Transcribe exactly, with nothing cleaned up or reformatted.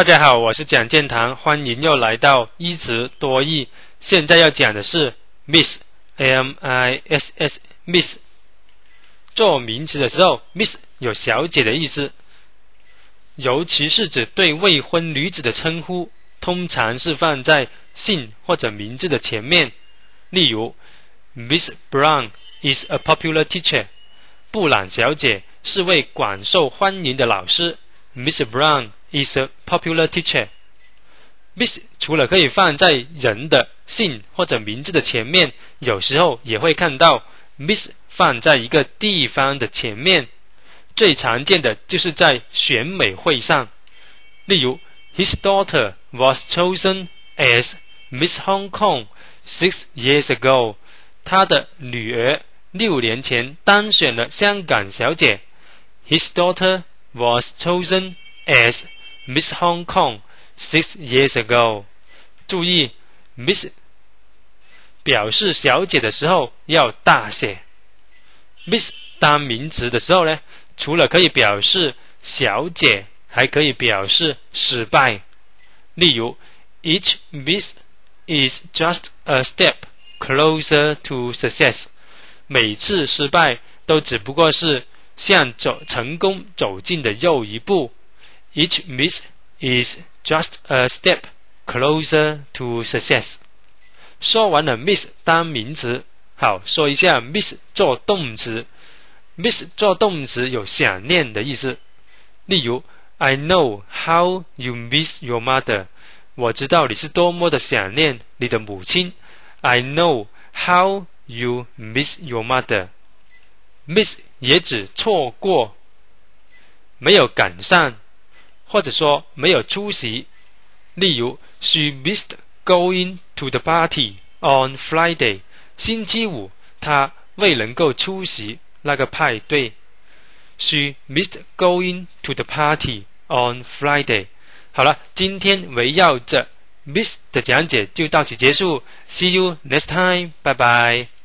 大家好，我是蒋建堂，欢迎又来到一词多义。现在要讲的是 Miss M I S S Miss。做名词的时候 Miss 有小姐的意思，尤其是指对未婚女子的称呼，通常是放在姓或者名字的前面。例如 Miss Brown is a popular teacher， 布朗小姐是位广受欢迎的老师。 Miss Brown is a popular teacher。 Miss 除了可以放在人的姓或者名字的前面，有时候也会看到 Miss 放在一个地方的前面，最常见的就是在选美会上。例如 His daughter was chosen as Miss Hong Kong six years ago。 他的女儿六年前当选了香港小姐。 His daughter was chosen as Miss Hong Kong six years ago。 注意 Miss 表示小姐的时候要大写。 Miss 当名词的时候呢，除了可以表示小姐，还可以表示失败。例如 Each miss is just a step closer to success。 每次失败都只不过是向走成功走近的又一步。 Each miss is just a step closer to success。 说完了 miss 当名词，好，说一下 miss 做动词。 miss 做动词有想念的意思。例如 I know how you miss your mother。 我知道你是多么的想念你的母亲。 I know how you miss your mother。 miss 也指错过，没有赶上，或者说没有出席。例如 She missed going to the party on Friday。 星期五她未能够出席那个派对。 She missed going to the party on Friday。 好了，今天围绕着 miss 的讲解就到此结束。 See you next time， 拜拜。